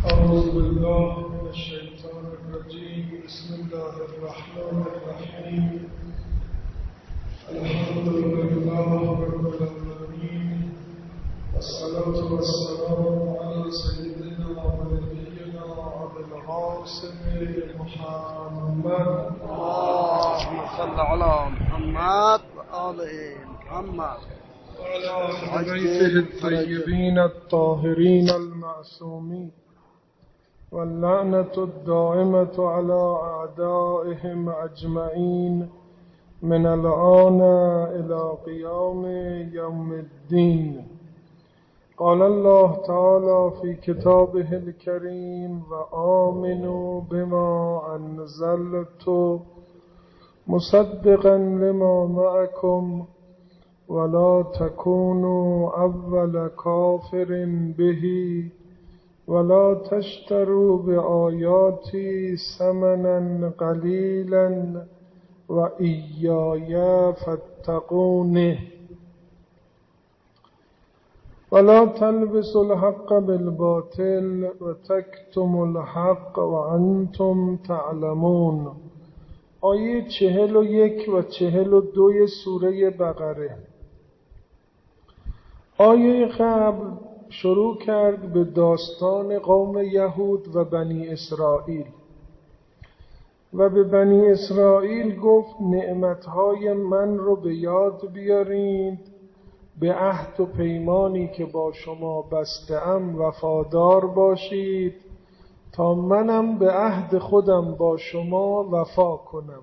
أعوذ بالله من الشيطان الرجيم. بسم الله الرحمن الرحيم. الحمد لله رب العالمين، والصلاة والسلام على سيدنا ونبينا أبي القاسم محمد. اللهم صل على محمد وآل محمد وعلى أهل بيته الطيبين الطاهرين المعصومين، واللعنة الدائمة على أعدائهم أجمعين من الآن إلى قيام يوم الدين. قال الله تعالى في كتابه الكريم: وآمنوا بما أنزلت مصدقا لما معكم ولا تكونوا أول كافر به ولا تشتروا بآياتي ثمنا قليلا وإياي فاتقون ولا تلبسوا الحق بالباطل وتكتموا الحق وأنتم تعلمون. آیه 41 و 42 سوره بقره. آیه قبل شروع کرد به داستان قوم یهود و بنی اسرائیل و به بنی اسرائیل گفت نعمتهای من رو به یاد بیارید، به عهد و پیمانی که با شما بسته‌ام وفادار باشید تا منم به عهد خودم با شما وفا کنم.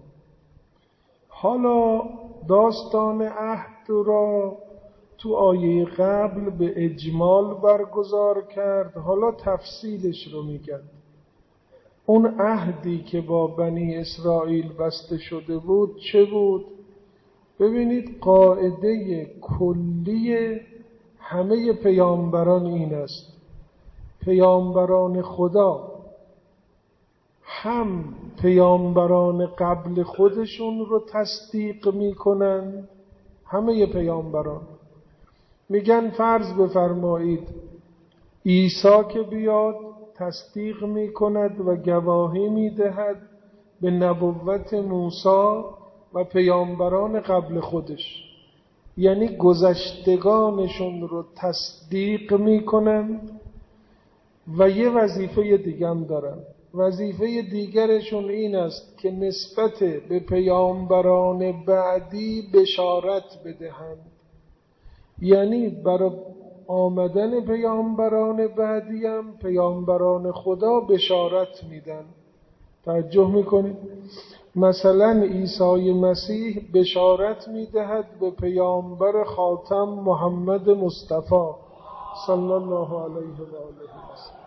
حالا داستان عهد را تو آیه قبل به اجمال برگزار کرد، حالا تفصیلش رو میگن. اون عهدی که با بنی اسرائیل بسته شده بود چه بود؟ ببینید قاعده کلی همه پیامبران این است: پیامبران خدا هم پیامبران قبل خودشون رو تصدیق میکنن، همه پیامبران میگن فرض بفرمایید عیسی که بیاد تصدیق میکند و گواهی میدهد به نبوت موسی و پیامبران قبل خودش، یعنی گذشتگانشون رو تصدیق میکنن و یه وظیفه دیگه هم دارن. وظیفه دیگرشون این است که نسبت به پیامبران بعدی بشارت بدهند، یعنی برای آمدن پیامبران بعدی هم پیامبران خدا بشارت میدن. توجه میکنید؟ مثلا عیسی مسیح بشارت میدهد به پیامبر خاتم محمد مصطفی صلی الله علیه و آله وسلم.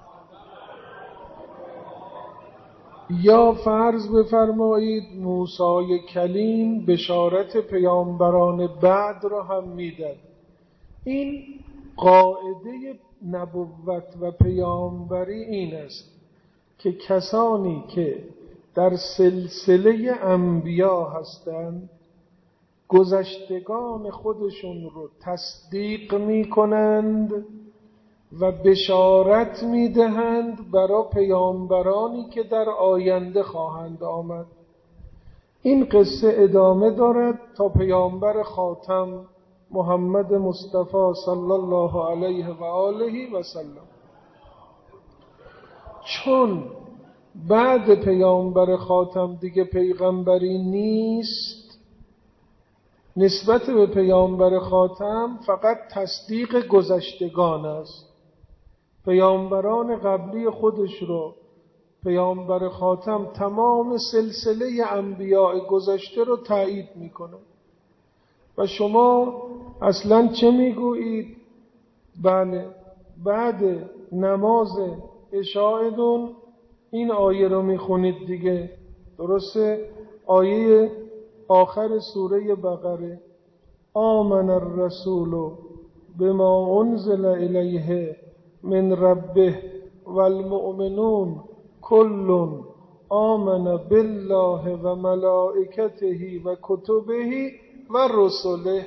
یا فرض بفرمایید موسی کلیم بشارت پیامبران بعد را هم میداد. این قاعده نبوت و پیامبری این است که کسانی که در سلسله انبیا هستند گذشتگان خودشون رو تصدیق میکنند و بشارت میدهند برای پیامبرانی که در آینده خواهند آمد. این قصه ادامه دارد تا پیامبر خاتم محمد مصطفی صلی الله علیه و آله و سلم. چون بعد پیامبر خاتم دیگه پیغمبری نیست، نسبت به پیامبر خاتم فقط تصدیق گذشتگان است. پیامبران قبلی خودش رو پیامبر خاتم تمام سلسله انبیاء گذشته رو تایید میکنه. و شما اصلا چه میگویید؟ بله، بعد نماز عشاءتون این آیه رو میخونید دیگه، درسته؟ آیه آخر سوره بقره: آمن الرسول بما انزل الیه من ربه والمؤمنون كل آمن بالله و ملائکته و کتبه و رسله.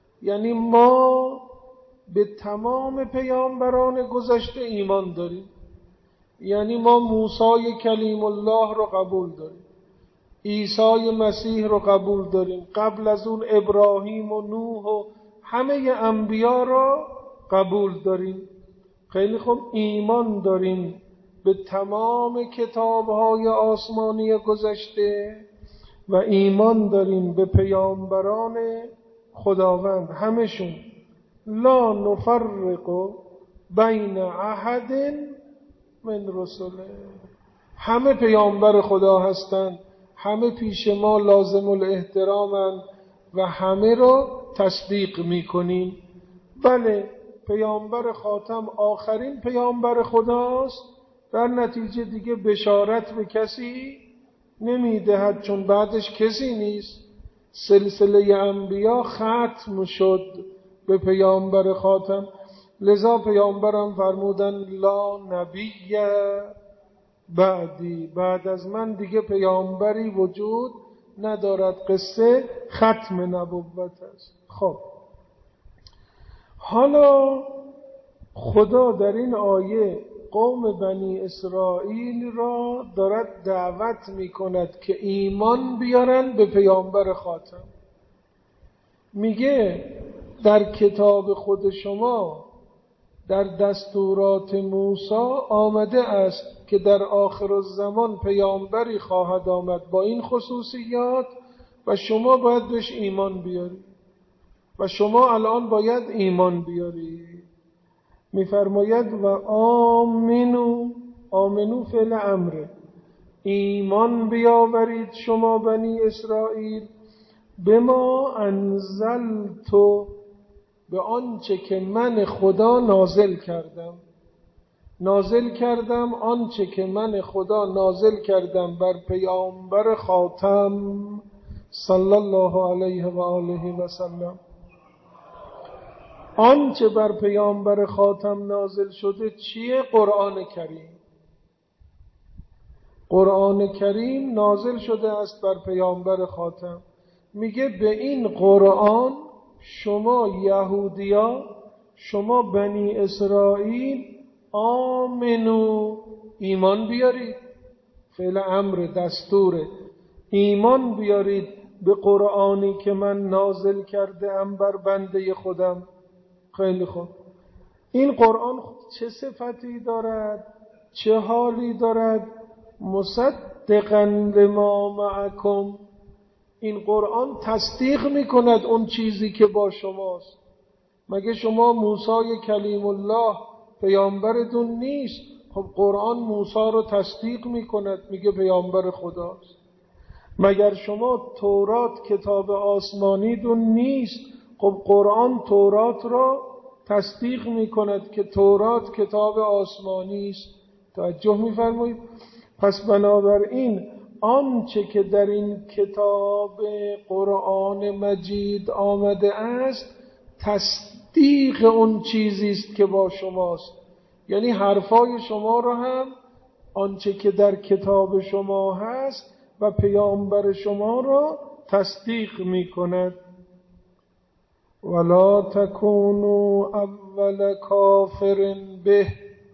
یعنی ما به تمام پیامبران گذشته ایمان داریم. یعنی ما موسی کلیم الله رو قبول داریم، عیسی مسیح رو قبول داریم، قبل از اون ابراهیم و نوح و همه انبیا رو قبول داریم. خیلی خوب، ایمان داریم به تمام کتاب‌های آسمانی گذشته و ایمان داریم به پیامبران خداوند همشون. لا نفرق بین احد من رسله، همه پیامبر خدا هستند، همه پیش ما لازم الاحترامند و همه رو تصدیق میکنیم. بله، پیامبر خاتم آخرین پیامبر خداست، در نتیجه دیگه بشارت به کسی نمیدهد چون بعدش کسی نیست. سلسله انبیا ختم شد به پیامبر خاتم، لذا پیامبرم فرمودن لا نبی بعدی، بعد از من دیگه پیامبری وجود ندارد. قصه ختم نبوت است. خب حالا خدا در این آیه قوم بنی اسرائیل را دارد دعوت می کند که ایمان بیارن به پیامبر خاتم. میگه در کتاب خود شما در دستورات موسی آمده است که در آخر الزمان پیامبری خواهد آمد با این خصوصیات و شما باید بهش ایمان بیارید و شما الان باید ایمان بیارید. میفرماید و آمنو فعل امره، ایمان بیاورید شما بنی اسرائیل به ما انزلتو، به آنچه که من خدا نازل کردم آنچه که من خدا نازل کردم بر پیامبر خاتم صلی الله علیه و آله و سلم. آنچه بر پیامبر خاتم نازل شده چیه؟ قرآن کریم. قرآن کریم نازل شده است بر پیامبر خاتم. میگه به این قرآن شما یهودیا، شما بنی اسرائیل آمنو، ایمان بیارید. فعل امر دستوره، ایمان بیارید به قرآنی که من نازل کرده ام بر بنده خودم. خیلی خوب، این قرآن چه صفتی دارد؟ چه حالی دارد؟ مصدقا لما معکم، این قرآن تصدیق میکند اون چیزی که با شماست. مگه شما موسی کلیم الله پیامبرتون نیست؟ خب قرآن موسی رو تصدیق میکند، میگه پیامبر خداست. مگر شما تورات کتاب آسمانیتون نیست؟ خب قرآن تورات را تصدیق میکند که تورات کتاب آسمانی است. توجه میفرمایید؟ پس بنابراین آنچه که در این کتاب قرآن مجید آمده است تصدیق اون چیزی است که با شماست. یعنی حرفای شما را هم آنچه که در کتاب شما هست و پیامبر شما را تصدیق می کند. ولا تکونوا اول کافر به،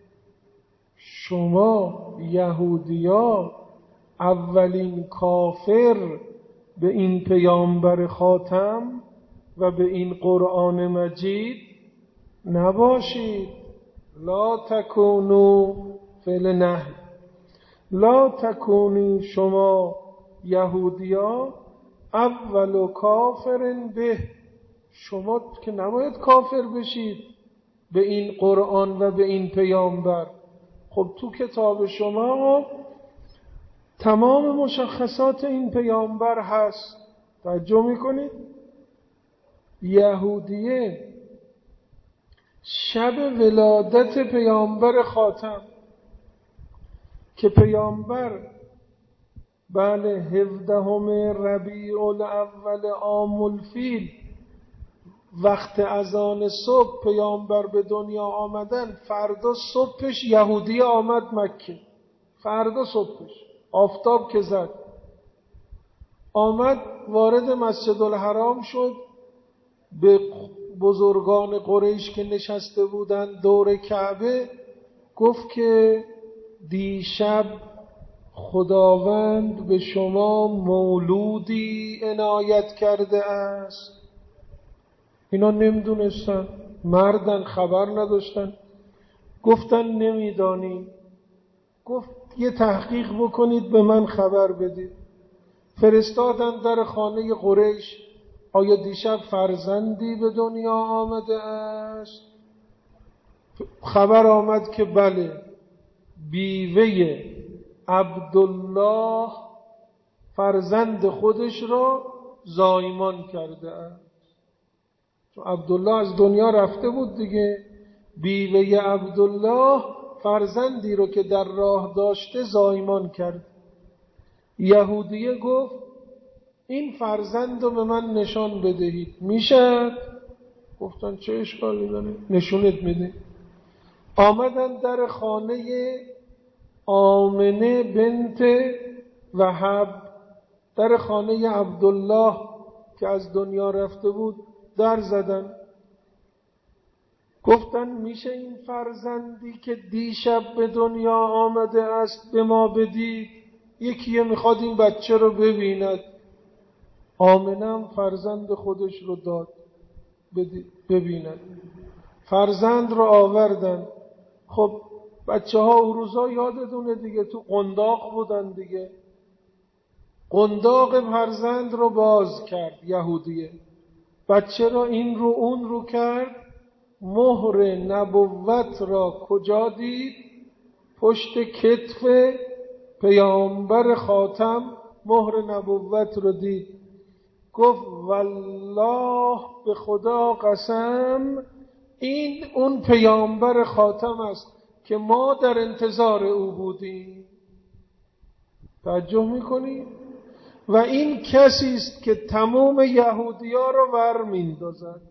شما یهودیا اولین کافر به این پیامبر خاتم و به این قرآن مجید نباشید. لا تکونوا فعل نهی، لا تکونی شما یهودیا اول کافر به، شما که نباید کافر بشید به این قرآن و به این پیامبر. خب تو کتاب شما تمام مشخصات این پیامبر هست. توجه میکنید؟ یهودیه شب ولادت پیامبر خاتم که پیامبر بله 17 ربیع الاول عام الفیل وقت اذان صبح پیامبر به دنیا آمدن، فردا صبحش یهودی آمد مکه. فردا صبحش آفتاب که زد آمد وارد مسجد الحرام شد، به بزرگان قریش که نشسته بودند دور کعبه گفت که دیشب خداوند به شما مولودی عنایت کرده است. اینا نمیدونستن، مردن، خبر نداشتن. گفتن نمیدانیم. گفت یه تحقیق بکنید به من خبر بدید. فرستادن در خانه قریش، آیا دیشب فرزندی به دنیا آمده است؟ خبر آمد که بله، بیوه عبدالله فرزند خودش را زایمان کرده است. چون عبدالله از دنیا رفته بود دیگه، بیوه عبدالله فرزندی رو که در راه داشته زایمان کرد. یهودیه گفت این فرزند رو به من نشان بدهید. میشه؟ گفتن چه اشکالی داره، نشونت میده. آمدن در خانه آمنه بنت وهب، در خانه عبدالله که از دنیا رفته بود در زدن. گفتن میشه این فرزندی که دیشب به دنیا آمده است به ما بدید؟ یکیه میخواد این بچه رو ببیند. آمنم فرزند خودش رو داد ببیند. فرزند رو آوردن. خب بچه ها اون روزا یادتونه دیگه، تو قنداق بودن دیگه. قنداق فرزند رو باز کرد یهودیه، بچه را این رو اون رو کرد. مهر نبوت را کجا دید؟ پشت کتف پیامبر خاتم مهر نبوت رو دید. گفت والله به خدا قسم این اون پیامبر خاتم است که ما در انتظار او بودیم. توجه میکنی؟ و این کسی است که تمام یهودی‌ها رو ور میندازد.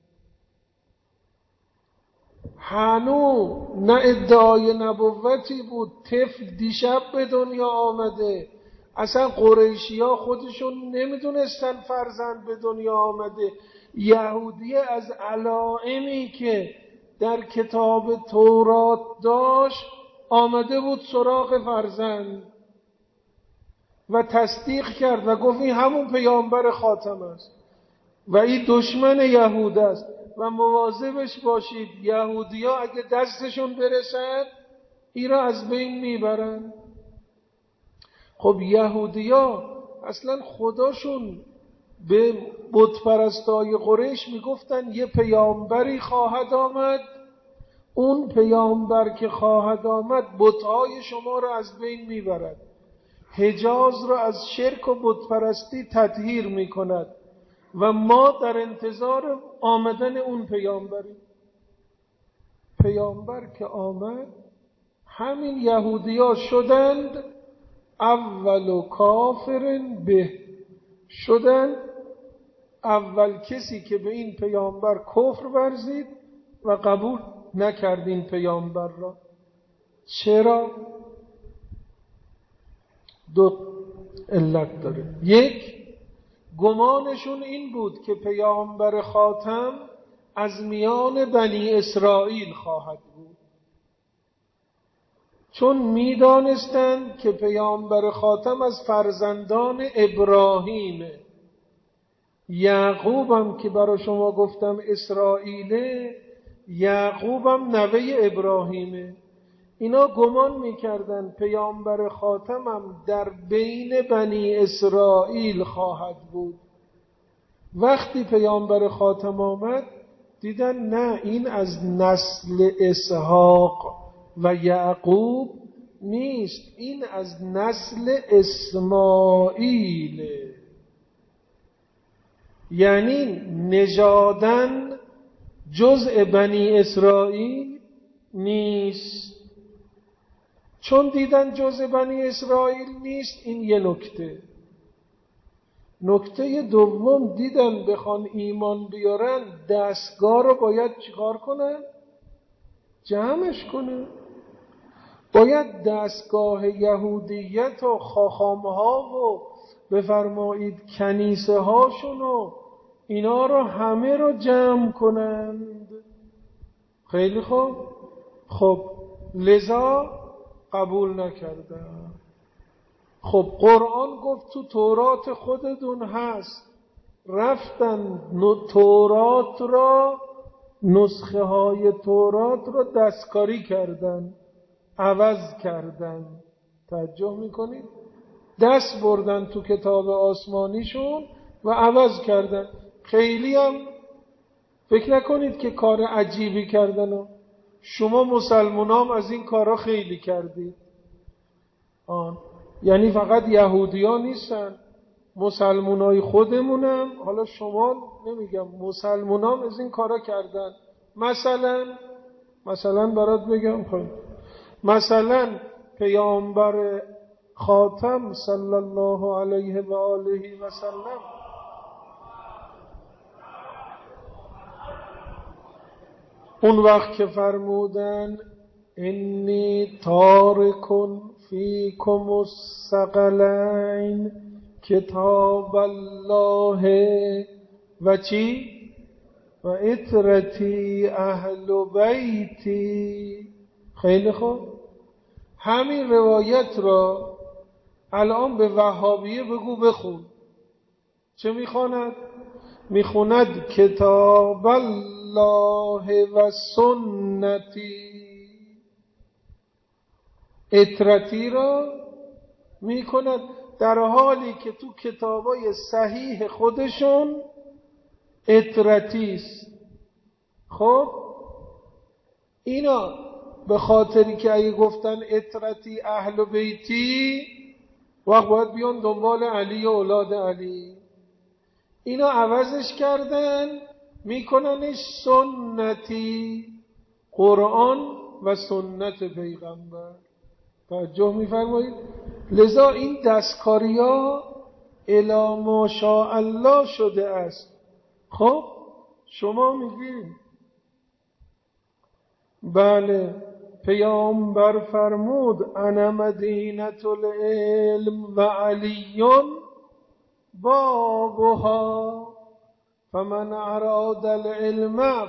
هنو نه ادعای نبوتی بود، طفل دیشب به دنیا آمده. اصلا قریشی‌ها خودشون نمیدونستن فرزند به دنیا آمده. یهودی از علائمی که در کتاب تورات داشت آمده بود سراغ فرزند و تصدیق کرد و گفت این همون پیامبر خاتم است و این دشمن یهود است و مواظبش باشید، یهودی‌ها اگه دستشون برسد این را از بین میبرن. خب یهودی‌ها اصلا خداشون به بتپرستای قریش میگفتن یه پیامبری خواهد آمد، اون پیامبر که خواهد آمد بت‌های شما را از بین میبرد، حجاز را از شرک و بتپرستی تطهیر میکند و ما در انتظار آمدن اون پیامبری. پیامبر که آمد همین یهودی‌ها شدند اول کافر به، شدند اول کسی که به این پیامبر کفر ورزید و قبول نکرد این پیامبر را. چرا؟ دو علت داره. یک، گمانشون این بود که پیامبر خاتم از میان بنی اسرائیل خواهد بود، چون میدانستند که پیامبر خاتم از فرزندان ابراهیمه. یعقوبم که برای شما گفتم اسرائیله، یعقوبم نوه ابراهیمه. اینا گمان میکردن پیامبر خاتمم در بین بنی اسرائیل خواهد بود. وقتی پیامبر خاتم آمد دیدن نه، این از نسل اسحاق و یعقوب نیست، این از نسل اسماعیله. یعنی نژادن جزء بنی اسرائیل نیست. چون دیدن جزء بنی اسرائیل نیست، این یه نکته. نکته دوم، دیدن بخوان ایمان بیارن دستگاه رو باید چیکار کنن؟ جمعش کنن. باید دستگاه یهودیت و خاخامها و بفرمایید کنیسه هاشون و اینا رو همه رو جمع کنند. خیلی خوب. خب لذا قبول نکردن. خب قرآن گفت تو تورات خودتون هست، رفتن تورات را، نسخه های تورات را دستکاری کردن، عوض کردن. توجه میکنید؟ دست بردن تو کتاب آسمانیشون و عوض کردن. خیلی هم فکر نکنید که کار عجیبی کردن. شما مسلمانام از این کارا خیلی کردید. یعنی فقط یهودیان نیستن، مسلمانای خودمونم، حالا شما نمیگم، مسلمانام از این کارا کردن. مثلا برات بگم، مثلا پیامبر خاتم صلی الله علیه و آله و سلم اون وقت که فرمودن انی تارکن فیکم الثقلین کتاب الله و چی؟ و اطرتی اهل بیتی. خیلی خوب، همین روایت را الان به وهابیه بگو بخون. چه میخواند؟ میخوند کتاب الله و سنتی. اطرتی را میکند در حالی که تو کتابای صحیح خودشون اطرتی است. خب اینا به خاطری که اگه گفتن اطرتی اهل بیتی وقت باید بیان دنبال علی و اولاد علی، اینا عوضش کردن میکننش سنتی، قرآن و سنت پیغمبر. توجه میفرمایید؟ لذا این دستکاری ها الی ما شاء الله شده است. خب شما میگید بله پیامبر فرمود انا مدینة العلم و علی بابها فمن اراد العلم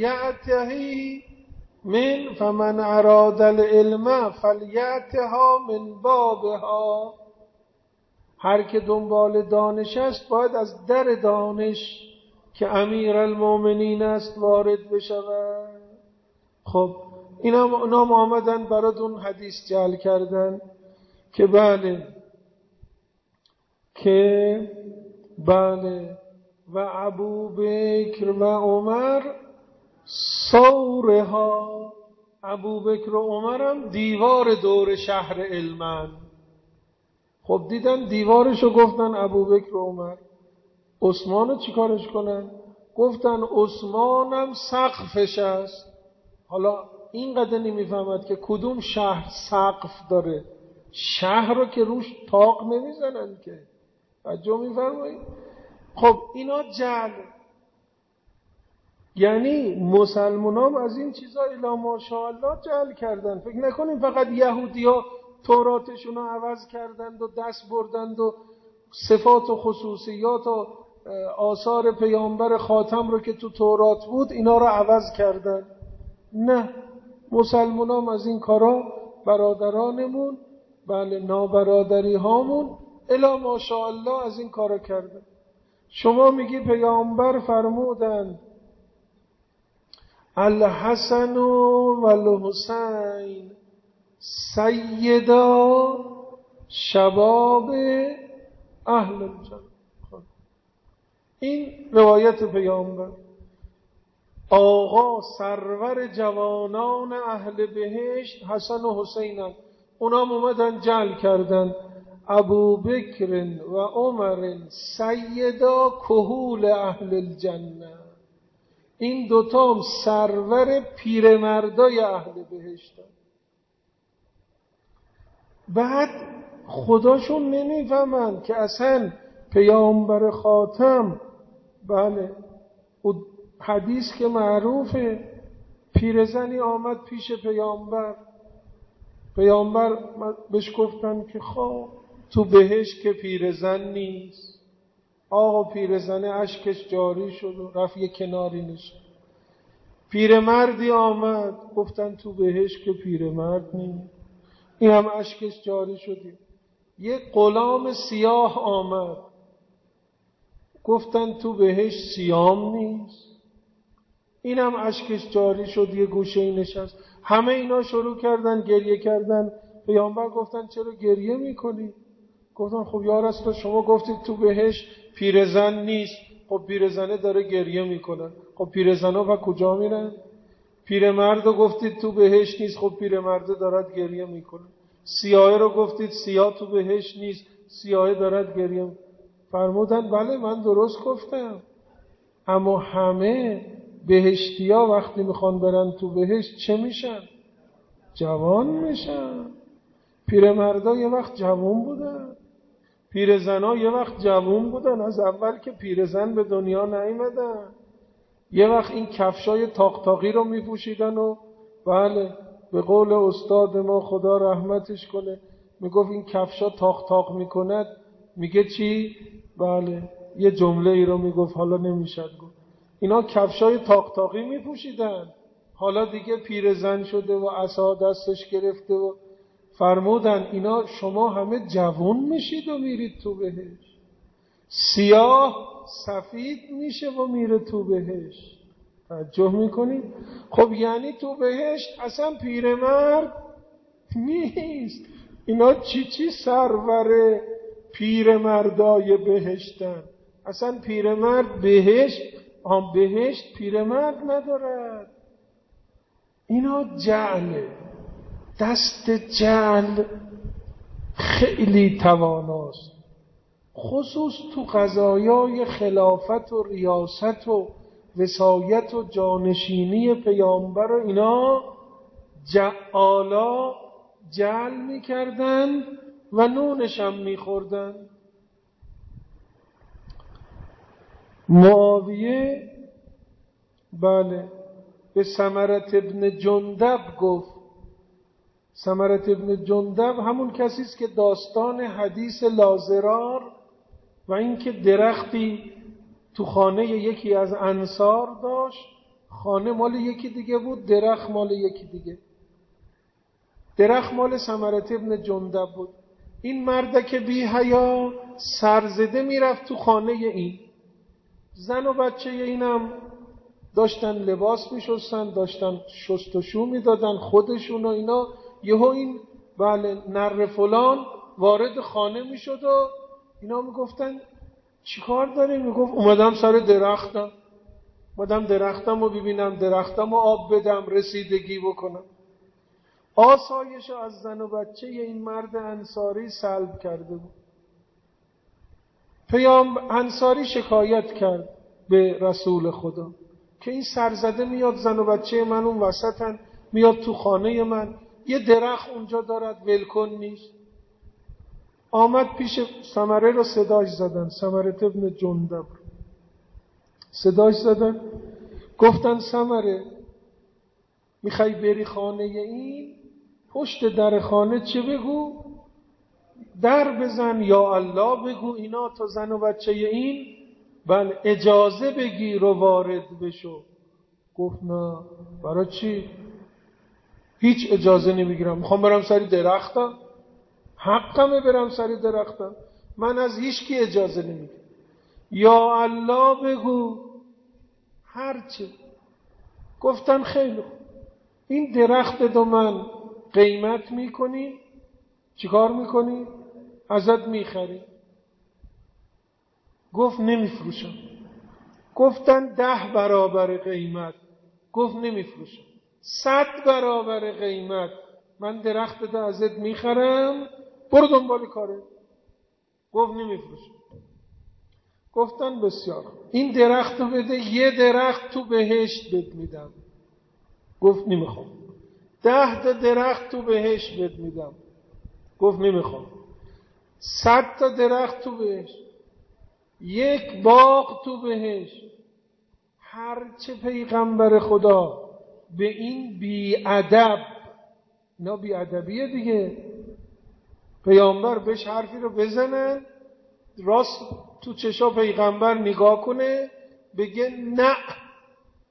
فلیأتها من بابها. هر که دنبال دانش است باید از در دانش که امیرالمومنین است وارد بشود. خب اینا آمدن براتون حدیث جعل کردن که بله و ابوبکر و عمر سورها. ابوبکر و عمر هم دیوار دور شهر علمن. خب دیدن دیوارشو، گفتن ابوبکر و عمر. عثمانو چیکارش کنن؟ گفتن عثمانم سقفش است. حالا اینقدر نمیفهمد که کدوم شهر سقف داره، شهر رو که روش طاق نمیزنن که. توجه میفرمایید؟ خب اینا جعل، یعنی مسلمانام از این چیزا الی ماشاءالله جعل کردن. فکر نکنیم فقط یهودی‌ها توراتشون رو عوض کردند و دست بردند و صفات و خصوصیات و آثار پیامبر خاتم رو که تو تورات بود اینا رو عوض کردن. نه، مسلمانام از این کارا، برادرانمون، بله نابرادری هامون الی ماشاءالله از این کارا کردن. شما میگی پیامبر فرمودند الحسن و الحسین سیدا شباب اهل الجنه. این روایت پیامبر، آقا سرور جوانان اهل بهشت حسن و حسینن. اونا اومدن جعل کردن ابوبکر و عمر سیدا کهول اهل الجنه. این دوتا هم سرور پیرمردای اهل بهشتن. بعد خداشون نمیفهمن که اصلا پیامبر خاتم، بله حدیث که معروفه، پیرزنی آمد پیش پیامبر بهش گفتن که خب تو بهشت که پیرزن نیست. آقا پیرزنه اشکش جاری شد و رفت یه کناری نشد. پیرمردی آمد، گفتن تو بهشت که پیرمرد نیست. این هم اشکش جاری شدی. یه غلام سیاه آمد، گفتن تو بهشت سیام نیست. این هم اشکش جاری شد، یه گوشه نشست. همه اینا شروع کردن گریه کردن. پیامبر گفتن چرا گریه میکنی؟ گفتن خب یا رسول الله شما گفتید تو بهشت پیرزن نیست. خب پیرزنه داره گریه میکنن، خب پیرزنا و کجا میرن؟ پیرمرد رو گفتید تو بهشت نیست، خب پیرمرده دارد گریه میکنه. سیاه رو گفتید سیاه تو بهشت نیست، سیاه دارد گریه میکنه. فرمودن بله من درست گفتم، اما همه بهشتیا وقتی میخوان برن تو بهشت چه میشن؟ جوان میشن. پیرمردا یه وقت جوان بودن، پیرزنا یه وقت جوان بودن، از اول که پیرزن به دنیا نیامدن. یه وقت این کفشای تاق رو میپوشیدن و بله به قول استاد ما خدا رحمتش کنه میگفت این کفشا تاق میکند. میگه چی؟ بله یه جمله ای رو میگفت، حالا نمیشد گفت. اینا کفشای تاقی میپوشیدن، حالا دیگه پیرزن شده و عصا دستش گرفته و فرمودن اینا شما همه جوان میشید و میرید تو بهشت. سیاه سفید میشه و میره تو بهشت. توجه میکنید؟ خب یعنی تو بهشت اصلا پیرمرد نیست. اینا چی سرور پیرمردای بهشتن. اصلا پیرمرد بهشت پیرمرد ندارد. اینا جعله، دست جعل خیلی تواناست، خصوص تو قضایای خلافت و ریاست و وصایت و جانشینی پیامبر و اینا جعالا جعل میکردن و نونشم میخوردن. معاویه بله به سمرة ابن جندب گفت. سمرة ابن جندب همون کسی است که داستان حدیث لازرار و اینکه درختی تو خانه یکی از انصار داشت، خانه مال یکی دیگه بود، درخت مال یکی دیگه. درخت مال سمرة ابن جندب بود. این مردک بی حیا سرزده میرفت تو خانه این. زن و بچه اینم داشتن لباس میشستن، داشتن شست و شو میدادن خودشون و اینا. یهو این بله نره فلان وارد خانه میشد و اینا میگفتن چی کار داری؟ میگفت اومدم سر درختم، اومدم درختم رو ببینم، درختم رو آب بدم، رسیدگی بکنم. آسایش از زن و بچه این مرد انصاری سلب کرده بود. انصاری شکایت کرد به رسول خدا که این سرزده میاد، زن و بچه من اون وسطن، میاد تو خانه من، یه درخت اونجا دارد ولکن نیست. آمد پیش سمره رو صداش زدن، سمره ابن جندب صداش زدن، گفتن سمره میخوای بری خانه این؟ پشت در خانه چه بگو؟ در بزن یا الله بگو، اینا تا زن و بچه این بله اجازه بگیر و وارد بشو. گفت نه برای چی؟ هیچ اجازه نمیگیرم، میخوام برم سر درختم، حقمه برم سر درختم، من از هیچ کی اجازه نمیگیرم. یا الله بگو هرچی. گفتن خیلی خوب، این درخت دو من قیمت میکنی، چیکار میکنی؟ ازت میخری. گفت نمیفروشم. گفتن 10 برابر قیمت. گفت نمیفروشم. 100 برابر قیمت. من درخت ده ازت میخرم، برو دنبال کاره. گفت نمیفروشم. گفتن بسیار این درخت رو بده، یه درخت تو بهشت بهت میدم. گفت نمیخوام. 10 تا درخت تو بهشت بهت میدم. گفت نمیخوام. 100 تا درخت تو بهشت، 1 باغ تو بهشت. هرچه پیغمبر خدا به این بیادب، اینا بیادبیه دیگه، پیامبر بهش حرفی رو بزنن، راست تو چشا پیغمبر نگاه کنه بگه نه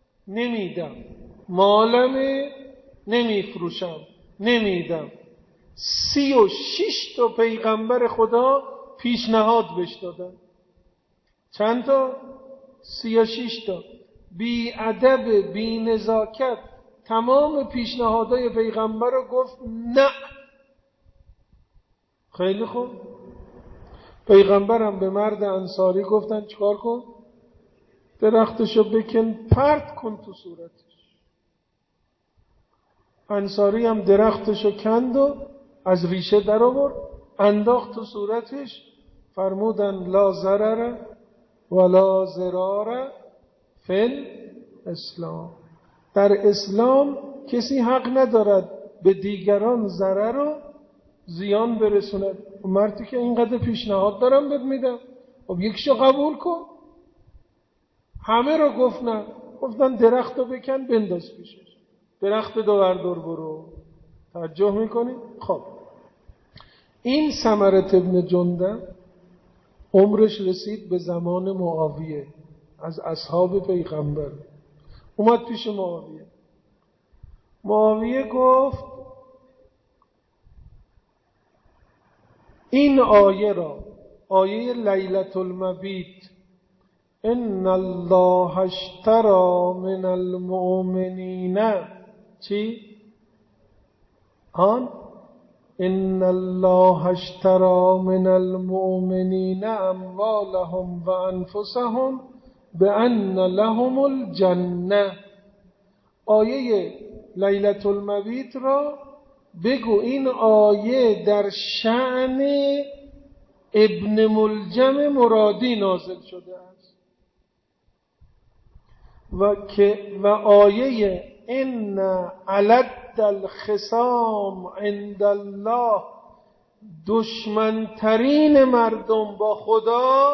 نمیدم، مالمه، نمیفروشم، نمیدم. 36 تا پیغمبر خدا پیشنهاد بهش دادن. چند تا؟ 36 تا. بی ادب، بی نزاکت تمام پیشنهادهای پیغمبر رو گفت نه. خیلی خوب. پیغمبرم به مرد انصاری گفتن چیکار کن؟ درختشو بکن پرت کن تو صورتش. انصاری هم درختشو کند و از ریشه در آورد انداخت تو صورتش. فرمودن لا ضرر ولا ضرار فی الاسلام. در اسلام کسی حق ندارد به دیگران ضرر و زیان برسوند. مردی که اینقدر پیشنهاد دارم بهت میدم، خب یکیشو قبول کن. همه رو گفتن درخت رو بکن بنداز پیشش، درخت دو بردار برو. توجه میکنی؟ خب این ثمرة ابن جندب عمرش رسید به زمان معاویه، از اصحاب پیغمبر. اومد پیش معاویه. معاویه گفت این آیه را، آیه لیلة المبیت، ان الله اشتری من المؤمنین چی؟ ان الله اشتری من المؤمنین اموالهم و انفسهم بان لهم الجنه. آیه لیلة المبیت را بگو این آیه در شأن ابن ملجم مرادی نازل شده است و آیه ان علد الخصام عند الله، دشمنترین مردم با خدا،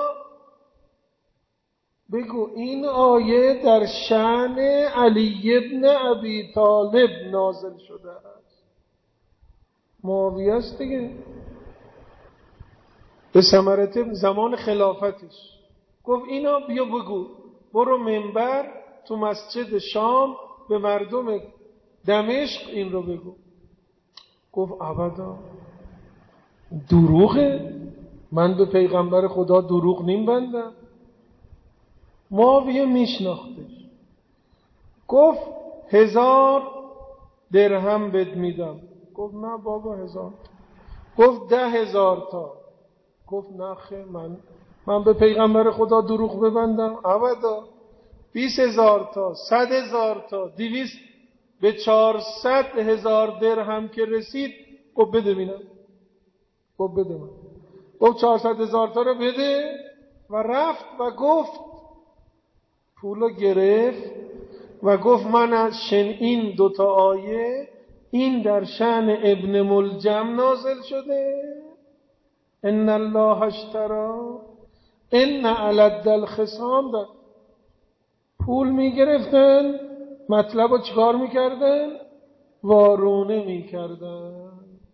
بگو این آیه در شأن علی ابن ابی طالب نازل شده است. معاویه است دیگه، به ثمرة زمان خلافتش گفت اینا بیا بگو، برو منبر تو مسجد شام به مردم دمشق این رو بگو. گفت ابدا، دروغه، من به پیغمبر خدا دروغ نیم بندم. معاویه میشناختش. گفت 1000 درهم بد میدم. گفت نه بابا 1000. گفت 10,000 تا. گفت نه خیر، من به پیغمبر خدا دروغ ببندم؟ ابدا. 20,000 تا، 100,000 تا، 200، به 400,000 درهم که رسید گفت بده بینم. گفت بده من. گفت 400,000 تا رو بده و رفت و گفت پولو گرفت و گفت من از این 2 تا آیه، این در شأن ابن ملجم نازل شده، ان الله اشتری، ان علد الخصام. در پول میگرفتن، مطلب رو چکار میکردن؟ وارونه میکردن.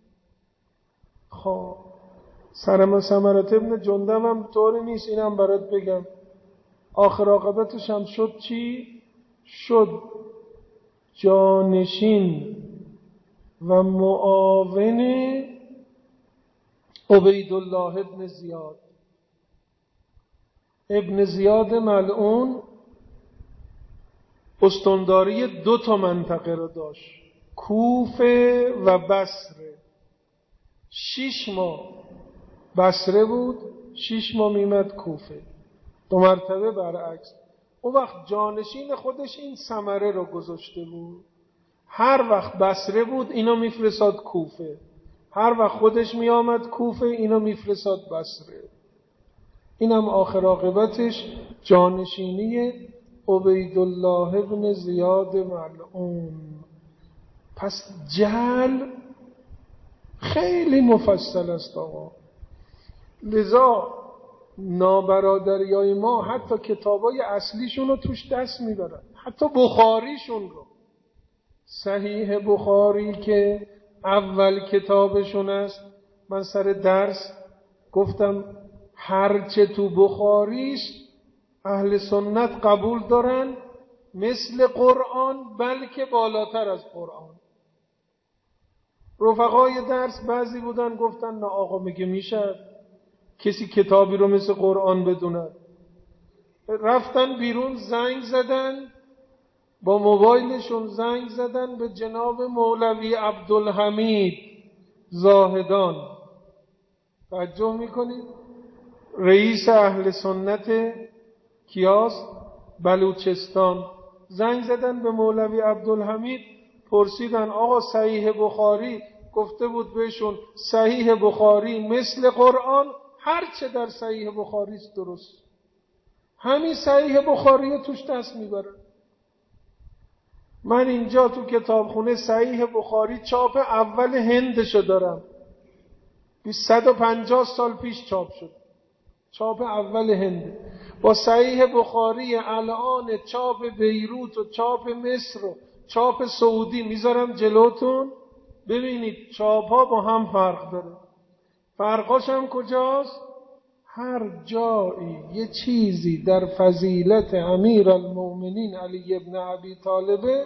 خب ثمرة ابن جندب هم طوری نیست، اینم برات بگم. آخر عاقبتش هم شد چی؟ شد جانشین و معاون عبیدالله ابن زیاد. ابن زیاد ملعون استانداری 2 تا منطقه رو داشت، کوفه و بصره. 6 ماه بصره بود، 6 ماه میمد کوفه، 2 مرتبه برعکس. اون وقت جانشین خودش این ثمره رو گذاشته بود، هر وقت بصره بود اینو میفرستاد کوفه، هر وقت خودش میآمد کوفه اینو میفرستاد بصره. اینم آخر عاقبتش جانشینی عبیدالله ابن زیاد ملعون. پس جهل خیلی مفصل است آقا. لذا نابرادریای ما حتی کتابای اصلیشون رو توش دست میبرن، حتی بخاریشون رو. صحیح بخاری که اول کتابشون است، من سر درس گفتم هرچه تو بخاریش اهل سنت قبول دارن مثل قرآن، بلکه بالاتر از قرآن. رفقای درس بعضی بودن گفتن نه آقا میگه میشه کسی کتابی رو مثل قرآن بدونه. رفتن بیرون زنگ زدن، با موبایلشون زنگ زدن به جناب مولوی عبدالحمید زاهدان. توجه میکنید؟ رئیس اهل سنت کیاس بلوچستان. زنگ زدن به مولوی عبدالحمید، پرسیدن آقا صحیح بخاری گفته بود بهشون صحیح بخاری مثل قرآن، هر چه در صحیح بخاری است درست. همین صحیح بخاری توش دست میبرن. من اینجا تو کتابخونه صحیح بخاری چاپ اول هندشو دارم، 150 سال پیش چاپ شد، چاپ اول هند. با صحیح بخاری الان چاپ بیروت و چاپ مصر و چاپ سعودی میذارم جلوتون، ببینید چاپ ها با هم فرق داره. فرقاش هم کجاست؟ هر جایی یه چیزی در فضیلت امیر المؤمنین علی ابن ابی طالب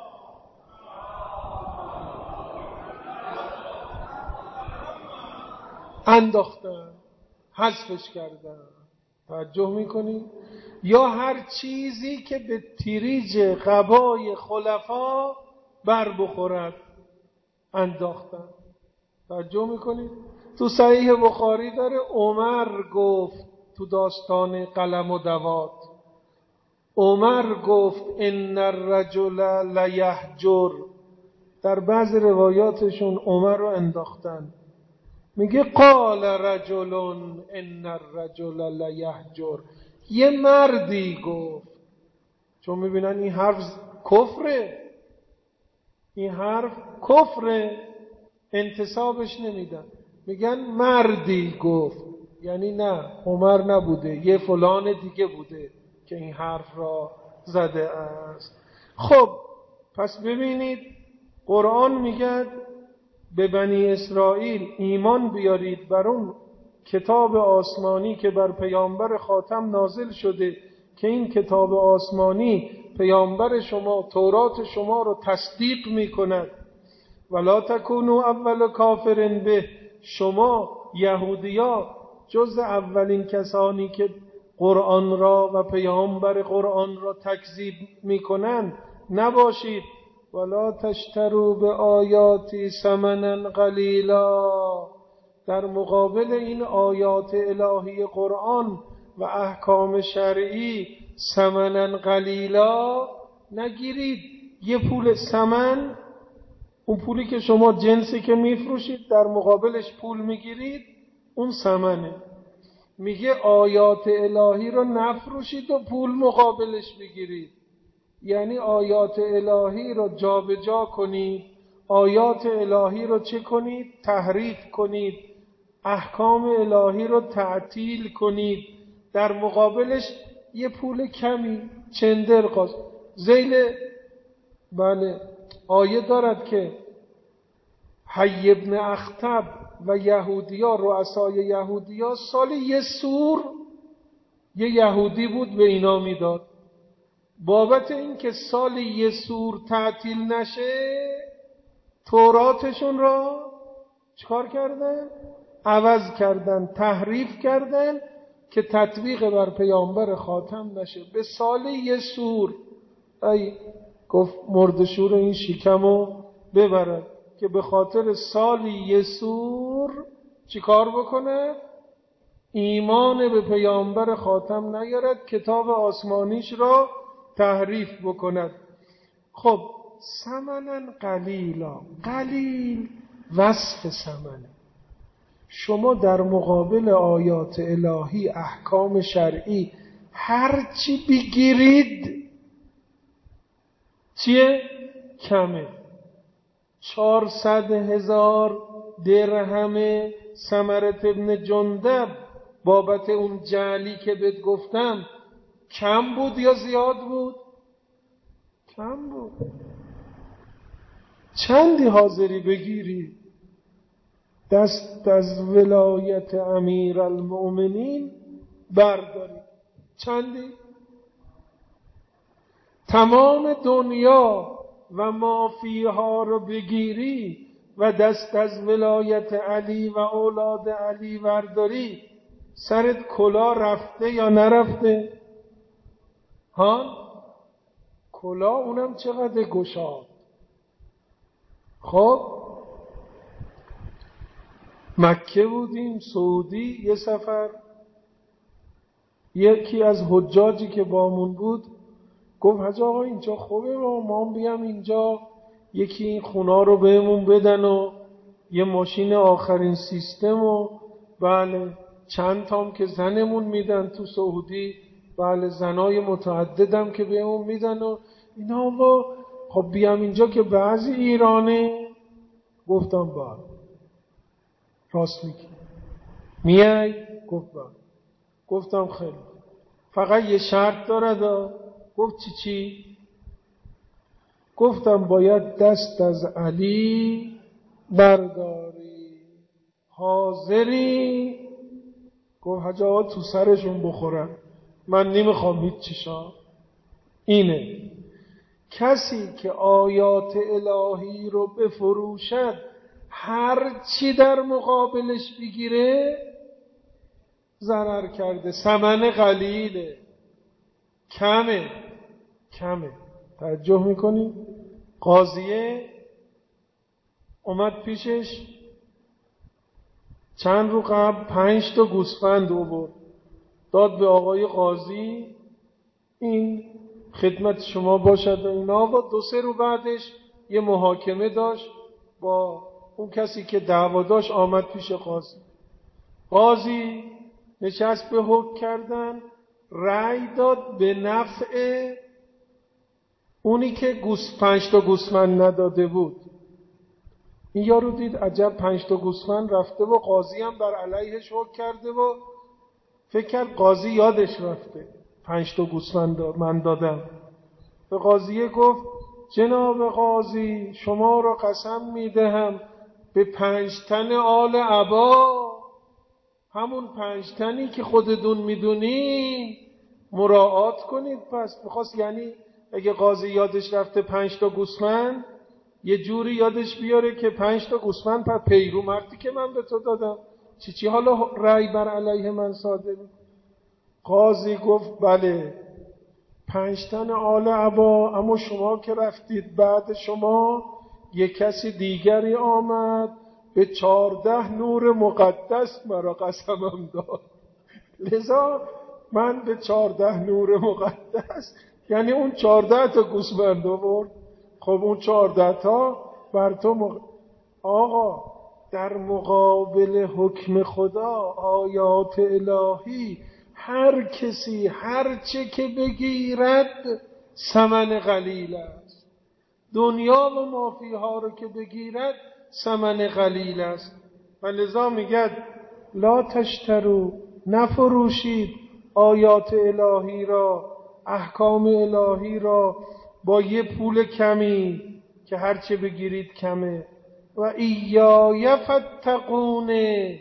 انداختن، حذفش کردن. توجه میکنی؟ یا هر چیزی که به تریج قبای خلفا بر بخورد انداختن. توجه میکنی؟ تو صحیح بخاری داره عمر گفت تو داستان قلم و دوات، عمر گفت ان الرجل لیهجر. در بعض روایاتشون عمر رو انداختن، میگه قال رجل ان الرجل لیهجر، یه مردی گفت. چون میبینن این حرف کفره، این حرف کفره، انتصابش نمیدن، میگن مردی گفت، یعنی نه عمر نبوده، یه فلان دیگه بوده که این حرف را زده است. خب پس ببینید قرآن میگه به بنی اسرائیل ایمان بیارید بر اون کتاب آسمانی که بر پیامبر خاتم نازل شده، که این کتاب آسمانی پیامبر شما تورات شما رو تصدیق میکند. ولا تکونوا اول کافر به، شما یهودیا جز اولین کسانی که قرآن را و پیامبر قرآن را تکذیب میکنند نباشید. ولا تشتروا به آیاتی ثمنا قلیلا، در مقابل این آیات الهی قرآن و احکام شرعی ثمنا قلیلا نگیرید. یه پول ثمن، اون پولی که شما جنسی که میفروشید در مقابلش پول میگیرید، اون ثمنه. میگه آیات الهی رو نفروشید و پول مقابلش بگیرید، یعنی آیات الهی رو جابجا کنید، آیات الهی رو چه کنید؟ تحریف کنید، احکام الهی رو تعطیل کنید، در مقابلش یه پول کمی چندر ذیل بله آیه دارد که حی ابن اخطب و یهودیا، رؤسای یهودیا، سال یه سور یه یهودی بود به اینا میداد. بابت این که سال یه سور تعطیل نشه توراتشون را چکار کردن؟ عوض کردن، تحریف کردن که تطبیق بر پیامبر خاتم نشه. به سال یه سور، ای گفت مردشور این شکمو ببرد که به خاطر سال یه سور چیکار بکنه؟ ایمان به پیامبر خاتم نیارد، کتاب آسمانیش را تحریف بکند. خب ثمنا قلیلا، قلیل وصف ثمنه. شما در مقابل آیات الهی احکام شرعی هرچی بگیرید چیه؟ کمه. 400,000 درهم ثمرت ابن جندب بابت اون جعلی که بهت گفتم کم بود یا زیاد بود؟ کم بود. چندی حاضری بگیری دست از ولایت امیر المؤمنین برداری؟ چندی؟ تمام دنیا و ما فیها رو بگیری و دست از ولایت علی و اولاد علی ورداری، سرت کلا رفته یا نرفته؟ ها؟ کلا اونم چقدر گشاد. خب مکه بودیم، سعودی، یه سفر، یکی از حجاجی که بامون بود گفت حاج آقا اینجا خوبه، ما بیام اینجا یکی این خونا رو بهمون بدن و یه ماشین آخرین سیستم و بله چند تام که زنمون میدن تو سعودی، بله زنای متعددم که بهمون میدن و اینا، و خب بیام اینجا که بعضی ایرانه. گفتم بله راست میگی، میای؟ گفت بله. گفتم خیلی، فقط یه شرط داره. گفت چی؟ گفتم باید دست از علی برداری، حاضری؟ گفت حاج آقا تو سرشون بخورن، من نمیخوام هیچ چیشا. اینه کسی که آیات الهی رو بفروشد، هر چی در مقابلش بگیره ضرر کرده، ثمن قلیله، کمه. توجه میکنی؟ قاضیه اومد پیشش چند رو قبل 5 تا گوسفند آورد، داد به آقای قاضی، این خدمت شما باشد و اینا. و 2-3 رو بعدش یه محاکمه داشت با اون کسی که دعوا داشت، آمد پیش قاضی. قاضی نشست به حکم کردن، رأی داد به نفع اونی که 5 تا گوسفند نداده بود. این یارو دید عجب 5 تا گوسفند رفته و قاضی هم بر علیهش حکم کرده و فکر کرد قاضی یادش رفته 5 تا گوسفند من دادم. به قاضیه گفت جناب قاضی شما را قسم میدهم به 5 تن آل عبا، همون 5 تنی که خودتون میدونین مراعات کنید. پس میخواست یعنی اگه قاضی یادش رفته 5 تا گوسفند، یه جوری یادش بیاره که 5 تا گوسفند پر پیرو مردی که من به تو دادم، چی حالا رأی بر علیه من صادر؟ قاضی گفت بله 5 تن آل عبا، اما شما که رفتید بعد شما یک کسی دیگری آمد به 14 نور مقدس مرا قسمم داد، لذا من به 14 نور مقدس، یعنی اون 14 تا گوسفند آورد. خب اون 14 تا بر تو آقا در مقابل حکم خدا، آیات الهی، هر کسی هر چه که بگیرد ثمن قلیل است. دنیا و ما فیها رو که بگیرد ثمن قلیل است. و لذا میگه لا تشترو، نفروشید آیات الهی را، احکام الهی را با یه پول کمی که هر چه بگیرید کمه. و ایای فاتقون،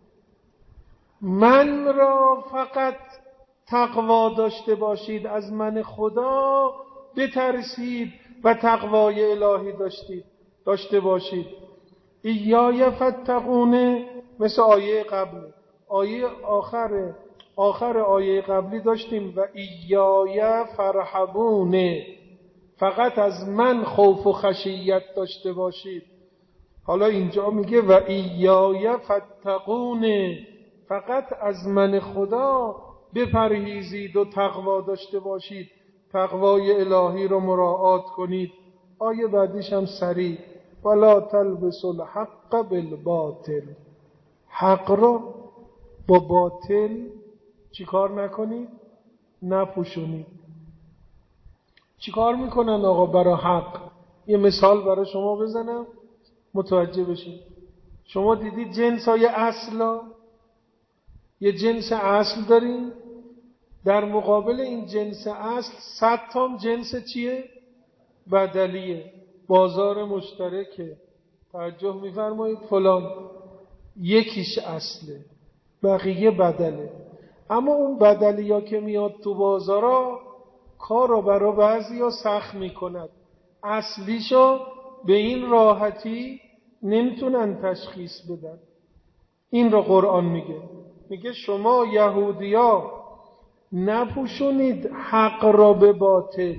من را فقط تقوا داشته باشید، از من خدا بترسید و تقوای الهی داشته باشید. ایای فاتقون مثل آیه قبل، آیه آخر آیه قبلی داشتیم و ایای فرحبون، فقط از من خوف و خشیت داشته باشید. حالا اینجا میگه و ایای فاتقون، فقط از من خدا بپرهیزید و تقوا داشته باشید، تقوای الهی رو مراعات کنید. آیه بعدیش هم سریع ولا تلبسوا الحق بالباطل، حق رو با باطل چیکار نکنید؟ نپوشونید. چیکار میکنن آقا برای حق؟ یه مثال برای شما بزنم متوجه بشید. شما دیدید جنس های اصلا، یه جنس اصل داریم، در مقابل این جنس اصل 100 تا جنس چیه؟ بدلیه، بازار مشترکه. توجه میفرمایید؟ فلان یکیش اصله بقیه بدله. اما اون بدلی ها که میاد تو بازارا کار رو برای بعضی ها سخت میکند. اصلیشو به این راحتی نمیتونن تشخیص بدن. این رو قرآن میگه شما یهودیا نپوشونید حق را به باطل،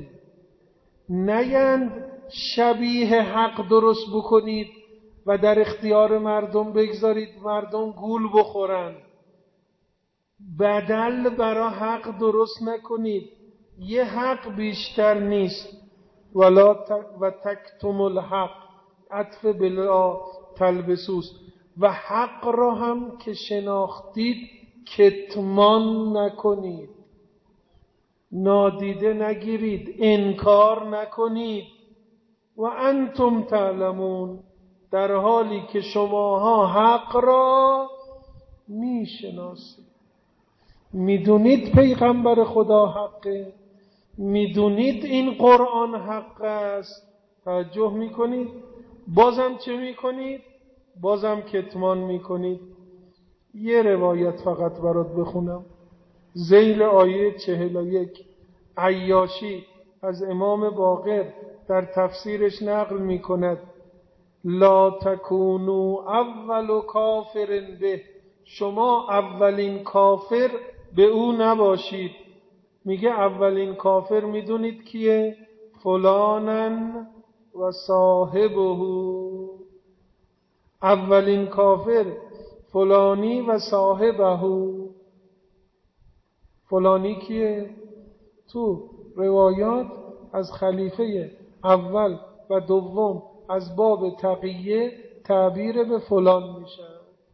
نیند شبیه حق درست بکنید و در اختیار مردم بگذارید مردم گول بخورن. بدل برا حق درست نکنید، یه حق بیشتر نیست. و تکتم الحق، عطف بلا تلبسوس، و حق را هم که شناختید کتمان نکنید، نادیده نگیرید، انکار نکنید. و انتم تعلمون، در حالی که شماها حق را میشناسید. میدونید پیغمبر خدا حقه، میدونید این قرآن حق است، توجه میکنید، بازم چه میکنید؟ بازم کتمان میکنید. یه روایت فقط برات بخونم ذیل آیه 41. عیاشی از امام باقر در تفسیرش نقل میکند: لا تکونوا اول کافر به، شما اولین کافر به او نباشید. میگه اولین کافر میدونید کیه؟ فلانن و صاحبه. اولین کافر فلانی و صاحبه. فلانی کیه؟ تو روایات از خلیفه اول و دوم از باب تقیه تعبیر به فلان میشه.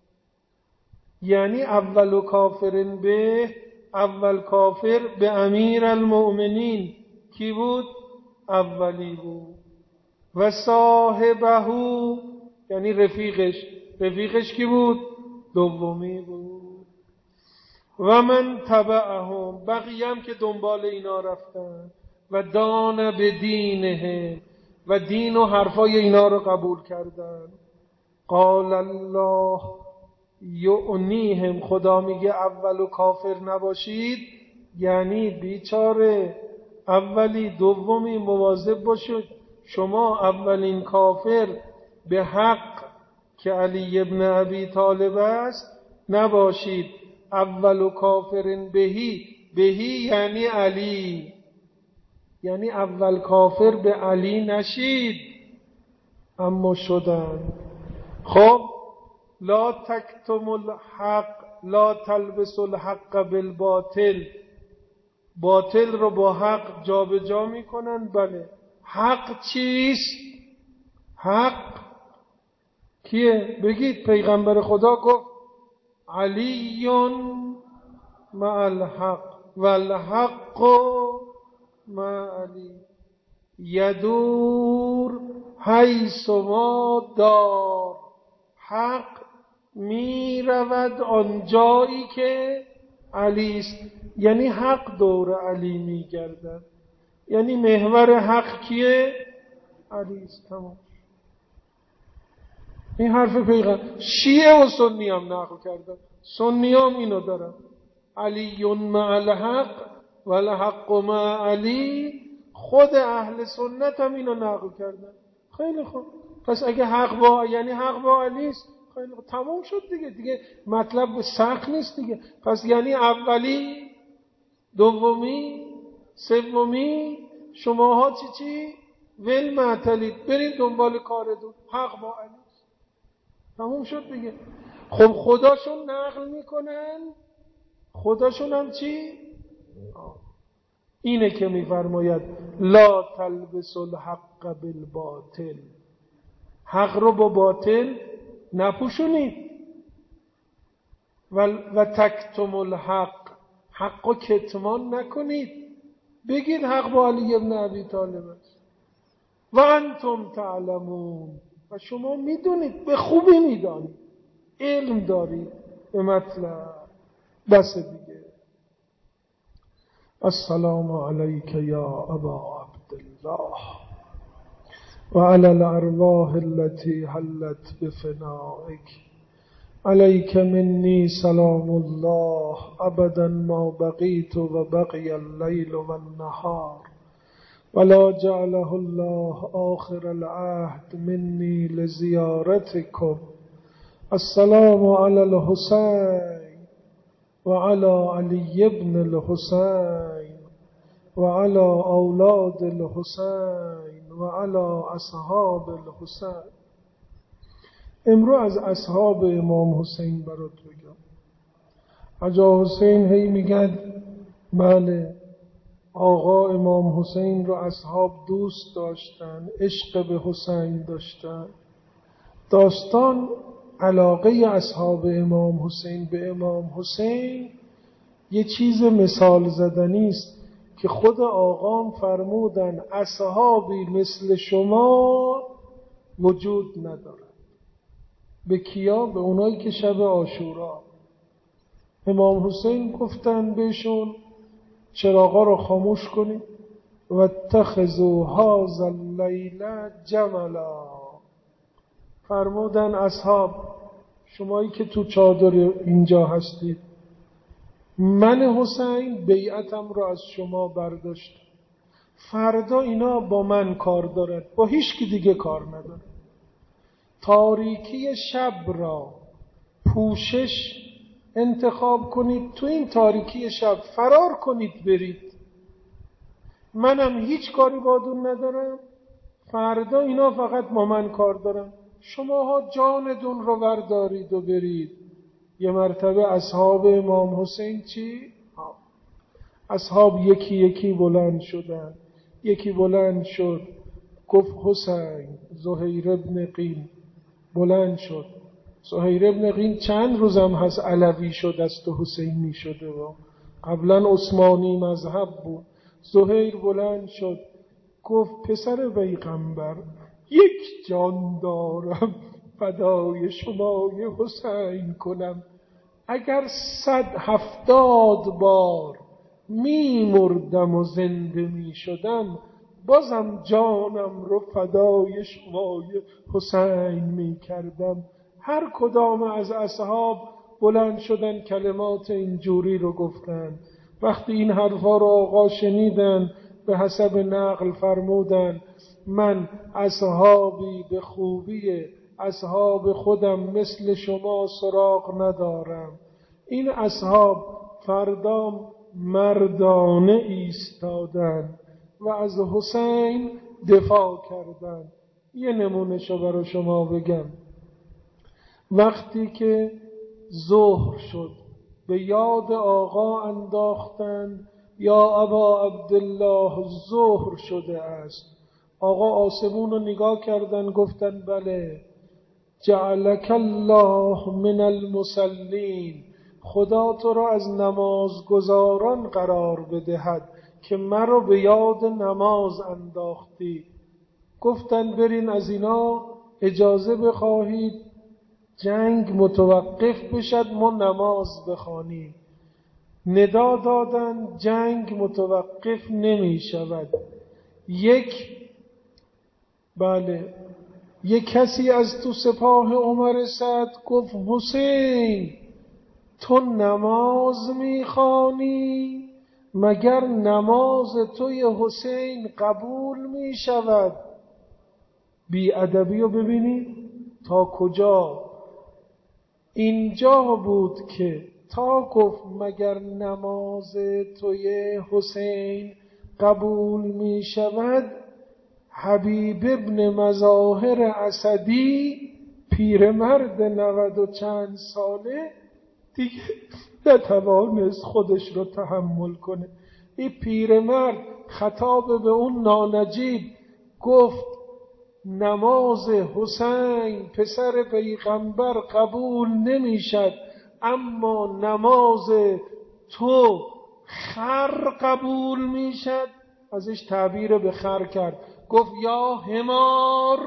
یعنی اول کافر به، اول کافر به امیر المؤمنین کی بود؟ اولی بود. و صاحبه یعنی رفیقش کی بود؟ دومی بود. و من تبعهم، بقیه که دنبال اینا رفتن. و دان به دینه، و دین و حرفای اینا رو قبول کردن. قال الله یعنیهم، خدا میگه اول و کافر نباشید، یعنی بیچاره اولی دومی مواظب باشید شما اولین کافر به حق که علی ابن ابی طالب است نباشید. اول و کافر بهی یعنی علی، یعنی اول کافر به علی نشید، اما شدن. خب لا تکتم الحق، لا تلبس الحق بالباطل، باطل رو با حق جابجا میکنن. بله، حق چیست؟ حق کیه؟ بگید. پیغمبر خدا گفت علی مع الحق و الحق مع علی یدور حیث ما دار. حق می رود آنجایی که علی است، یعنی حق دور علی می گردد، یعنی محور حق کیه؟ علی است. تمام. این حرف پیغمبر. شیعه و سنی هم نقل کردن، سنی هم اینو دارن: علی مع الحق و الحق مع علی. خود اهل سنت هم اینو نقل کردن. خیلی خوب، پس اگه حق با، یعنی حق با علی است، خیلی خوب، تمام شد دیگه مطلب سخت نیست دیگه. پس یعنی اولی، دومی، سومی، شماها چی ول معتلید، برید دنبال کارتون، حق با علی. تموم شد دیگه. خب خداشون نقل میکنن، خداشون هم چی؟ اینه که میفرماید لا تلبس الحق بالباطل، حق رو با باطل نپوشونید. و تکتم الحق، حق رو کتمان نکنید. بگید حق با علی ابن ابی طالب است. و انتم تعلمون، و شما میدونید، به خوبی میدانید، علم دارید به مطلب. بس دیگه. السلام علیک یا ابا عبدالله و علی الارواح التي حلت بفنائک. علیک منی سلام الله ابدا ما بقیت و بقی اللیل و النهار. ولا جعله الله آخر العهد مني لزيارتكم. السلام على الحسين وعلى علي بن الحسين وعلى اولاد الحسین وعلى اصحاب الحسین. امروز از اصحاب امام حسین برات بگم. حاجی حسین هی میگن بله آقا امام حسین رو اصحاب دوست داشتن، عشق به حسین داشتن. داستان علاقه اصحاب امام حسین به امام حسین یه چیز مثال زدنی است که خود آقام فرمودن اصحابی مثل شما وجود ندارد. به کیا؟ به اونایی که شب عاشورا امام حسین گفتن بهشون چراغا رو خاموش کنید و اتخذوا هذا اللیل جملا. فرمودن اصحاب شمایی که تو چادر اینجا هستید، من حسین بیعتم رو از شما برداشتم، فردا اینا با من کار دارد، با هیچ کی دیگه کار ندارد. تاریکی شب را پوشش انتخاب کنید، تو این تاریکی شب فرار کنید برید، منم هیچ کاری بادون ندارم، فردا اینا فقط با من کار دارن، شماها جاندون رو بردارید و برید. یه مرتبه اصحاب امام حسین چی؟ اصحاب یکی یکی بلند شدن. یکی بلند شد گفت حسین. زهیر ابن قین بلند شد. زهیر ابن قین چند روزم هست علوی شد است و حسینی شده و قبلا عثمانی مذهب بود. زهیر بلند شد گفت پسر پیغمبر یک جان دارم فدای شمای حسین کنم، اگر 170 بار میمردم و زنده میشدم بازم جانم رو فدای شمای حسین میکردم. هر کدام از اصحاب بلند شدن کلمات اینجوری رو گفتن. وقتی این حرفا رو آقا شنیدن به حسب نقل فرمودن من اصحابی به خوبی اصحاب خودم مثل شما سراغ ندارم. این اصحاب فردا مردانه ایستادن و از حسین دفاع کردن. یه نمونهشو برای شما بگم. وقتی که ظهر شد به یاد آقا انداختن یا ابا عبدالله ظهر شده است. آقا آسمون رو نگاه کردن گفتن بله جعلک الله من المصلین، خدا تو را از نمازگزاران قرار بدهد که مرا به یاد نماز انداختی. گفتن برین از اینا اجازه بخواهید جنگ متوقف بشد ما نماز بخوانیم. ندا دادن جنگ متوقف نمی شود. یک کسی از تو سپاه عمر سعد گفت حسین تو نماز میخوانی؟ مگر نماز توی حسین قبول میشود؟ بی ادبی رو ببینید تا کجا. اینجا بود که تا گفت مگر نماز توی حسین قبول می شود، حبیب ابن مظاهر اسدی پیرمرد 90 و چند ساله دیگه نتوانست خودش رو تحمل کنه. این پیرمرد خطاب به اون نانجیب گفت نماز حسین پسر پیغمبر قبول نمیشد، اما نماز تو خر قبول میشد. ازش تعبیر به خر کرد. گفت یا حمار،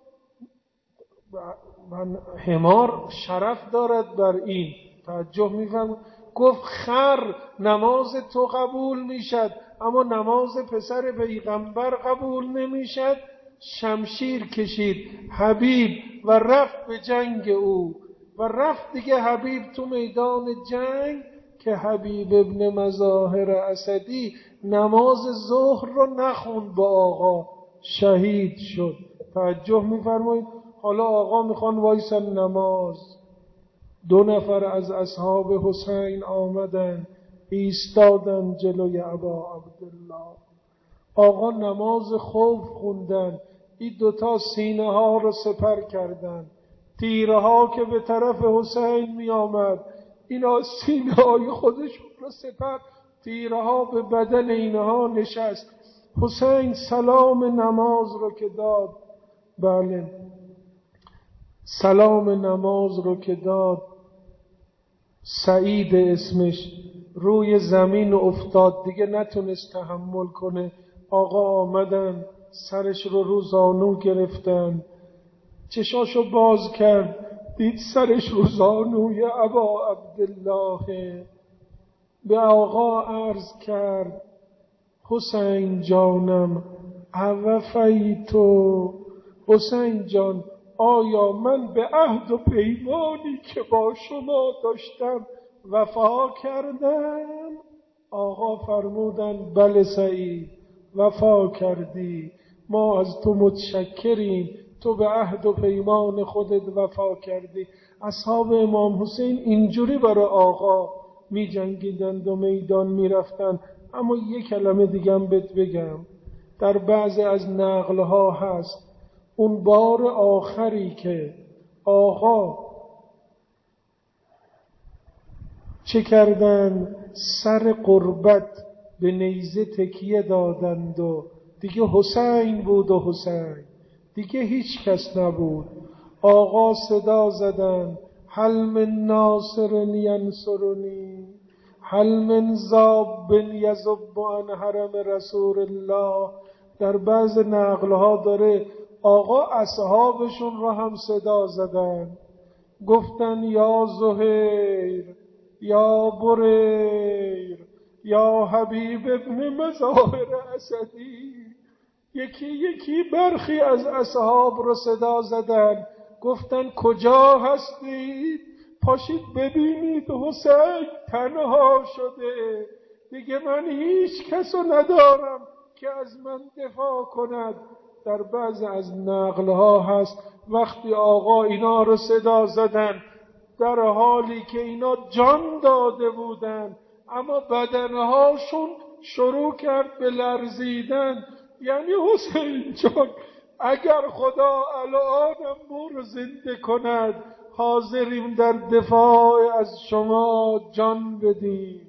حمار شرف دارد بر این توجه میفهم. گفت خر نماز تو قبول میشد اما نماز پسر پیغمبر قبول نمیشد. شمشیر کشید حبیب و رفت به جنگ او و رفت دیگه. حبیب تو میدان جنگ که حبیب ابن مظاهر اسدی نماز ظهر رو نخوند با آقا، شهید شد. توجه می‌فرمایید. حالا آقا میخوان وایسن نماز. 2 نفر از اصحاب حسین آمدن ایستادن جلوی ابا عبدالله. آقا نماز خوف خوندن. این 2 سینه ها رو سپر کردن. تیره ها که به طرف حسین می آمد، اینا سینه های خودشون رو سپر، تیره ها به بدن اینها نشست. حسین سلام نماز رو که داد، بله سلام نماز رو که داد، سعید اسمش، روی زمین افتاد، دیگه نتونست تحمل کنه. آقا آمدن سرش رو زانو گرفتن، چشاشو باز کرد، دید سرش رو زانوی ابا عبدالله. به آقا عرض کرد حسین جانم اوفیتو، حسین جان آیا من به عهد و پیمانی که با شما داشتم وفا کردم؟ آقا فرمودن بله سعید وفا کردی، ما از تو متشکریم، تو به عهد و پیمان خودت وفا کردی. اصحاب امام حسین اینجوری برای آقا می جنگیدند و میدان می رفتن. اما یک کلمه دیگه هم بهت بگم، در بعضی از نقلها هست اون بار آخری که آقا چه کردن؟ سر قربت به نیزه تکیه دادند و دیگه حسین بود و حسین، دیگه هیچ کس نبود. آقا صدا زدن هل من ناصر ینصرنی، هل من ذاب یذب عن حرم رسول الله. در بعض نقلها داره آقا اصحابشون را هم صدا زدن، گفتن یا زهیر، یا بریر، یا حبیب ابن مظاهر اسدی. یکی یکی برخی از اصحاب رو صدا زدن، گفتن کجا هستید؟ پاشید ببینید حسین تنها شده، دیگه من هیچ کسو ندارم که از من دفاع کند. در بعض از نقلها هست وقتی آقا اینا رو صدا زدن در حالی که اینا جان داده بودن اما بدنهاشون شروع کرد به لرزیدن، یعنی حسین جان اگر خدا الانم ما رو زنده کند حاضریم در دفاع از شما جان بدیم.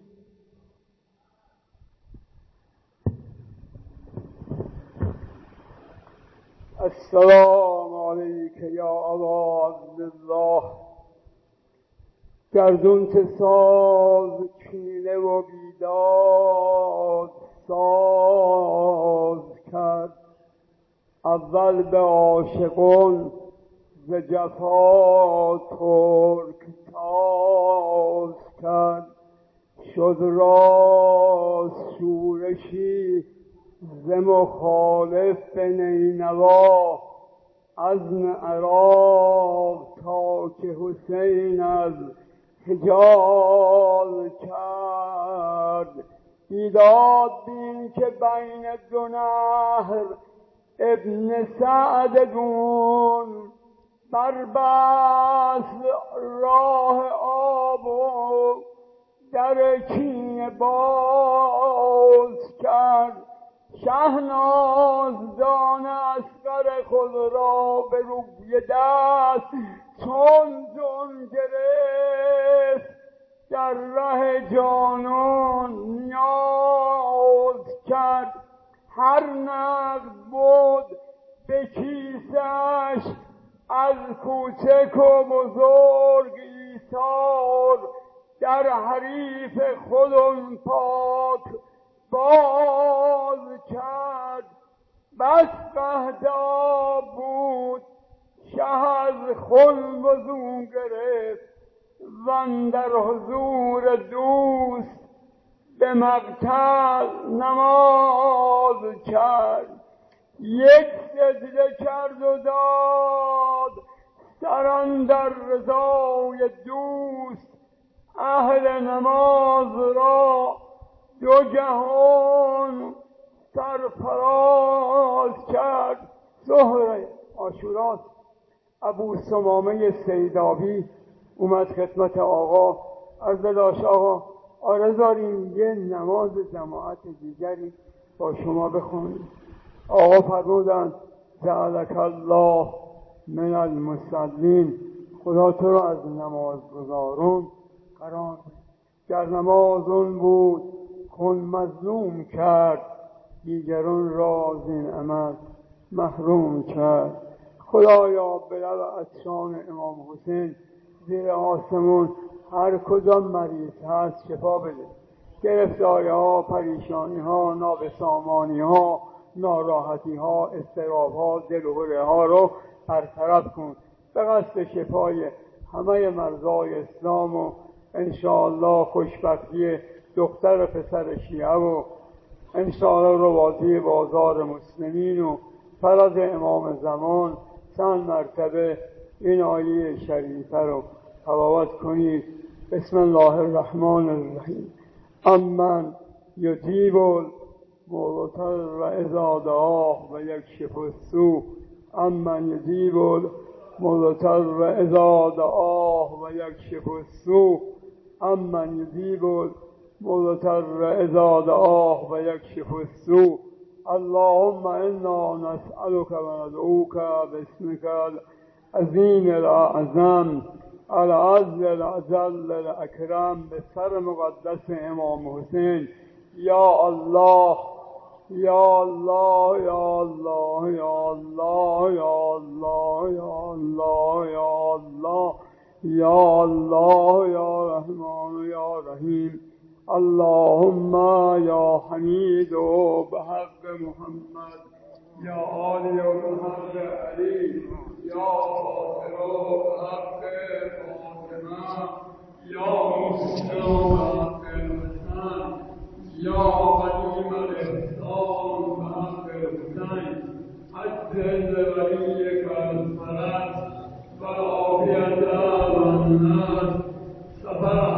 السلام علیک یا ابا عبدالله. گردون که ساز کینه و بیداد ساز کرد، اول به عاشقان ز جفا ترک تاز کرد. شد راست شورشی ز مخالف به نینوا، عزم عراق تا که حسین از حجاز کرد. بیداد بین که بین 2 نهر ابن سعد گون، بربست راه آب و در کینه باز کرد. شهنازدان اصغر خود را به روی دست چون گرفت، در ره جانان نیاز کرد. هر نقد بود به کیسش از کوچک و بزرگ ایثار، در حریف خودم پاک باز کرد. بس قهدا بود شه از خلق وضو گرفت، واندر حضور دوست به مقتل نماز کرد. یک سجده کرد و داد سر اندر رضای دوست، اهل نماز را دو جهان سرفراز کرد. ظهر عاشوراست. ابو ثمامه سیداوی اومد خدمت آقا، عرض داشت آقا آره داریم یه نماز جماعت دیگری با شما بخونیم. آقا فرمودند جعلک الله من المصلین، خدا تو را از نمازگزاران قرار در نماز اون بود خون مظلوم کرد، دیگران را زین عمل محروم کرد. خدایا به لب عطشان امام حسین زیر آسمون هر کدام مریض هست شفا بده. گرفتاری ها، پریشانی ها، نابسامانی ها، ناراحتی ها، اضطراب ها، دلهره ها رو برطرف کن به قصد شفای همه مرضای اسلام و انشاءالله خوشبختی دختر پسر شیعه و انشاءالله روازی بازار مسلمین و فرج امام زمان. چند مرتبه این آیه شریفه رو تلاوت کنید. بسم الله الرحمن الرحیم. امن یجیب المضطر اذا دعاه و یکشف السوء. امن یجیب المضطر اذا دعاه و یکشف السوء. امن یجیب المضطر اذا دعاه و یکشف السوء. اللهم انا نسألك و ندعوك باسمك العظیم الاعظم العز الاجل الاکرم به سر مقدس امام حسین. یا الله یا الله یا الله یا الله یا الله یا الله یا الله یا الله یا رحمان یا رحیم. اللهم یا حمید و بحق محمد یا عالی و بحق علی یا فاطر و بحق فاطمه یا محسن و بحق حسن یا قدیم الاحسان و بحق حسین. عجل ولیک الفرج و العافیت و النصر. سفر